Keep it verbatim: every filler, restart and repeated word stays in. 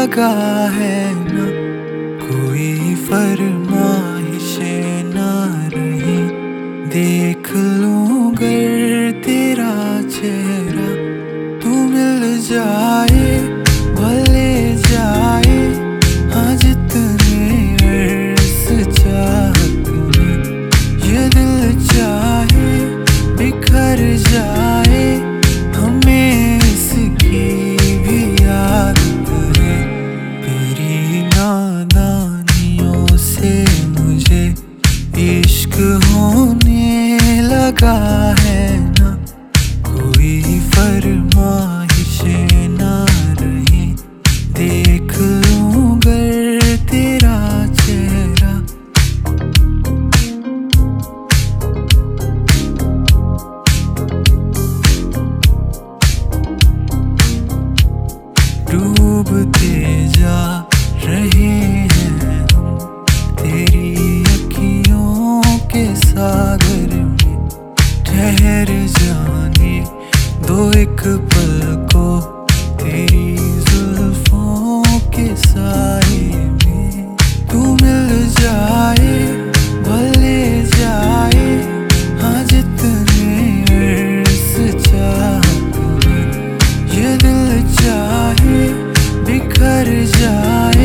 लगा है ना, कोई फरमाइशें ना रही। देख लूं गर तेरा चेहरा, तू मिल जाए भले जाए। हाँ जितने अर्स चाहत में ये दिल चाहे बिखर जाए। हमें इसकी भी आदत है, तेरी नादानियों से मुझे इश्क होने लगा है ना। कोई फरमाइशें ना रही, देख लूं गर तेरा चेहरा। डूबते जा रहे हैं हम तेरी अखियों के सागर में। ठहर जाने दो एक पल को तेरी जुल्फों के साए में। तू मिल जाए भले जाए, हाँ जितने अर्स चाहत में ये दिल चाहे बिखर जाए।